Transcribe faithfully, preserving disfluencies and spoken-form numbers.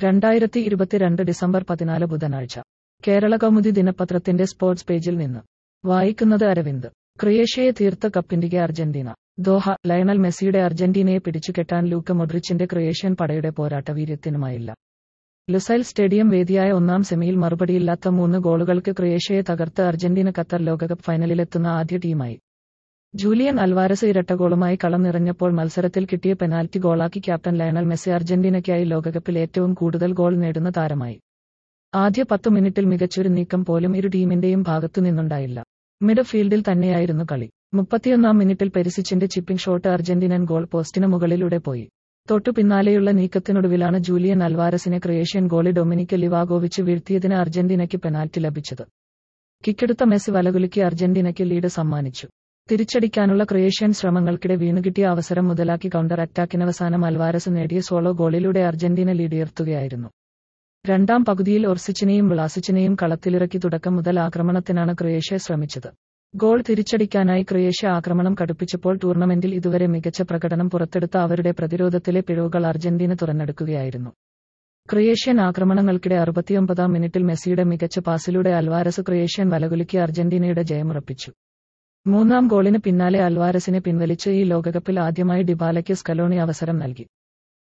രണ്ടായിരത്തി ഇരുപത്തിരണ്ട് ഡിസംബർ പതിനാല് ബുധനാഴ്ച കേരളകൗമുദി ദിനപത്രത്തിന്റെ സ്പോർട്സ് പേജിൽ നിന്ന് വായിക്കുന്നത് അരവിന്ദ്. ക്രൊയേഷ്യയെ തീർത്ത കപ്പിന്തിക അർജന്റീന. ദോഹ. ലയണൽ മെസ്സിയുടെ അർജന്റീനയെ പിടിച്ചുകെട്ടാൻ ലൂക്ക മോഡ്രിച്ചിന്റെ ക്രൊയേഷ്യൻ പടയുടെ പോരാട്ടവീര്യത്തിനുമായില്ല. ലുസൈൽ സ്റ്റേഡിയം വേദിയായ ഒന്നാം സെമിയിൽ മറുപടിയില്ലാത്ത മൂന്ന് ഗോളുകൾക്ക് ക്രൊയേഷ്യയെ തകർത്ത് അർജന്റീന ഖത്തർ ലോകകപ്പ് ഫൈനലിലെത്തുന്ന ആദ്യ ടീമായി. ജൂലിയൻ അൽവാരസ് ഇരട്ടഗോളുമായി കളം നിറഞ്ഞപ്പോൾ മത്സരത്തിൽ കിട്ടിയ പെനാൽറ്റി ഗോളാക്കി ക്യാപ്റ്റൻ ലയണൽ മെസ്സി അർജന്റീനയ്ക്കായി ലോകകപ്പിൽ ഏറ്റവും കൂടുതൽ ഗോൾ നേടുന്ന താരമായി. ആദ്യ പത്തു മിനിറ്റിൽ മികച്ചൊരു നീക്കം പോലും ഇരു ടീമിന്റെയും ഭാഗത്തുനിന്നുണ്ടായില്ല. മിഡ് ഫീൽഡിൽ തന്നെയായിരുന്നു കളി. മുപ്പത്തിയൊന്നാം മിനിറ്റിൽ പെരിസിച്ചിന്റെ ചിപ്പിംഗ് ഷോട്ട് അർജന്റീനൻ ഗോൾ പോസ്റ്റിന് മുകളിലൂടെ പോയി. തൊട്ടു പിന്നാലെയുള്ള നീക്കത്തിനൊടുവിലാണ് ജൂലിയൻ അൽവാരസിനെ ക്രൊയേഷ്യൻ ഗോളി ഡൊമിനിക് ലിവാഗോവിച്ച് വീഴ്ത്തിയതിന് അർജന്റീനയ്ക്ക് പെനാൽറ്റി ലഭിച്ചത്. കിക്കെടുത്ത മെസ്സി വലകുലുക്കി അർജന്റീനയ്ക്ക് ലീഡ് സമ്മാനിച്ചു. തിരിച്ചടിക്കാനുള്ള ക്രൊയേഷ്യൻ ശ്രമങ്ങൾക്കിടെ വീണുകിട്ടിയ അവസരം മുതലാക്കി കൗണ്ടർ അറ്റാക്കിനവസാനം അൽവാരസ് നേടിയ സോളോ ഗോളിലൂടെ അർജന്റീന ലീഡുയർത്തുകയായിരുന്നു. രണ്ടാം പകുതിയിൽ ഒർസിച്ചിനെയും വ്ളാസിച്ചിനെയും കളത്തിലിറക്കി തുടക്കം മുതൽ ആക്രമണത്തിനാണ് ക്രൊയേഷ്യ ശ്രമിച്ചത്. ഗോൾ തിരിച്ചടിക്കാനായി ക്രൊയേഷ്യ ആക്രമണം കടുപ്പിച്ചപ്പോൾ ടൂർണമെന്റിൽ ഇതുവരെ മികച്ച പ്രകടനം പുറത്തെടുത്ത അവരുടെ പ്രതിരോധത്തിലെ പിഴവുകൾ അർജന്റീന തുറന്നെടുക്കുകയായിരുന്നു. ക്രൊയേഷ്യൻ ആക്രമണങ്ങൾക്കിടെ അറുപത്തിയൊമ്പതാം മിനിറ്റിൽ മെസ്സിയുടെ മികച്ച പാസിലൂടെ അൽവാരസ് ക്രൊയേഷ്യൻ വലകുലുക്കി അർജന്റീനയുടെ ജയമുറപ്പിച്ചു. മൂന്നാം ഗോളിന് പിന്നാലെ അൽവാരസിനെ പിൻവലിച്ച് ഈ ലോകകപ്പിൽ ആദ്യമായി ഡിബാലയ്ക്ക് സ്കലോണി അവസരം നൽകി.